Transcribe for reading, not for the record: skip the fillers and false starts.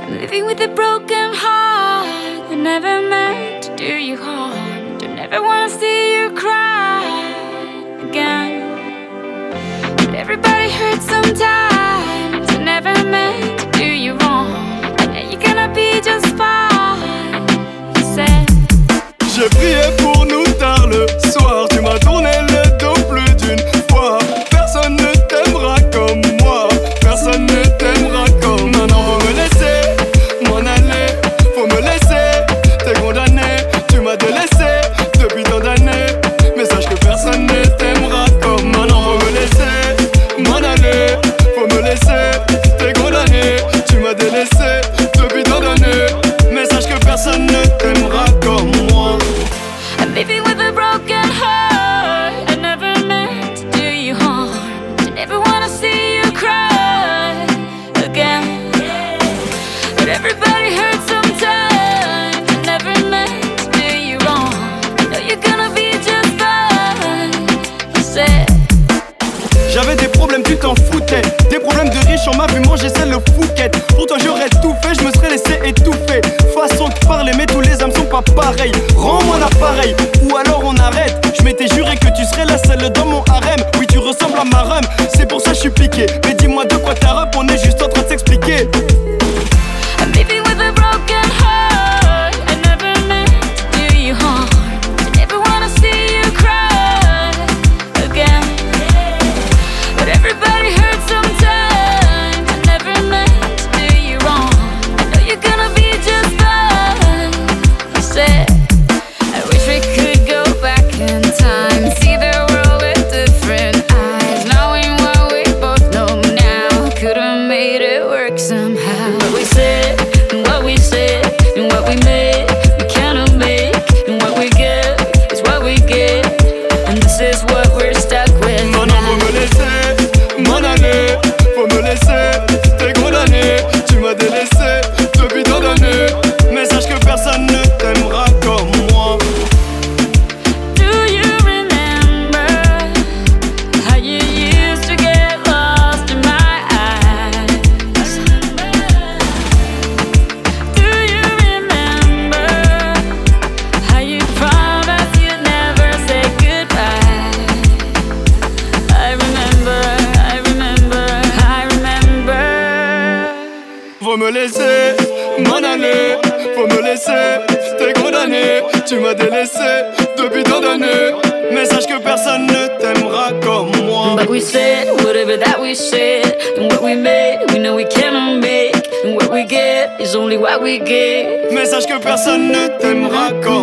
Living with a broken heart that never meant to do you harm. Don't ever wanna see you cry again. But everybody hurts sometimes. I never meant to do you wrong. And now you're gonna be just fine, you said. J'ai prié pour nous tard le soir. Tu m'as tourné le dos plus d'une fois. Personne ne t'aimera comme moi. Personne ne t'aimera comme. Non, non, faut me laisser m'en aller. Faut me laisser, t'es condamné. Tu m'as délaissé depuis tant d'années. Mais sache que personne ne t'aimera comme. Non, non, faut me laisser m'en aller. Faut me laisser, t'es condamné. Tu m'as délaissé depuis tant d'années. Mais sache que personne ne t'aimera comme moi. I'm living with a broken heart. I never meant to do you harm. I never wanna see you cry again. But everybody hurts sometimes. I never meant to do you wrong. I know you're gonna be just fine, you said. J'avais des problèmes, tu t'en foutais. Des problèmes de riches, on m'a vu manger celle le fouquette. Pour toi j'aurais tout fait, je me serais laissé étouffer. Façon de parler, mais tous les âmes sont pas pareils. Rends-moi l'appareil, ou alors on arrête. Je m'étais juré que tu serais la seule dans mon harem. Oui, tu ressembles à ma rhum, c'est pour ça je suis piqué. Mais dis-moi de quoi t'as rep, on est juste en train de s'expliquer. I'm living with a broken heart. I never meant to do you harm. I never wanna see you cry again. But everybody hurts sometimes. I never meant to do you wrong. I know you're gonna be just fine, you said. I wish we could go back in time, see the world with different eyes. Knowing what we both know now, could've made it work somehow. What we said, and what we said, and what we made, we cannot make. And what we get is what we get, and this is what we're stuck with Non, non, faut me laisser m'en aller. Faut me laisser, t'es condamné. Tu m'as délaissé depuis tant d'années. Mais sache que personne ne t'aimera comme moi. Do you remember how you used to get lost in my eyes? Do you remember how you promised you'd never say goodbye? I remember, I remember, I remember. Faut me laisser m'en aller. Faut me laisser, t'es condamné. Tu m'as délaissé depuis tant d'années. Mais sache que personne ne t'aimera comme moi. But we said whatever that we said, and what we made, we know we cannot make. And what we get is only what we give. Mais sache que personne ne t'aimera comme